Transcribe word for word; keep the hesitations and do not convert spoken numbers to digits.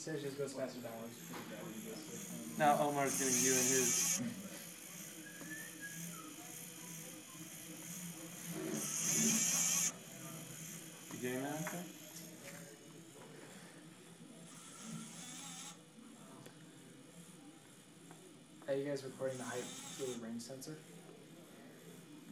says just goes faster downwards. Now Omar's getting you and his. You getting that? Okay? Are you guys recording the height through the range sensor?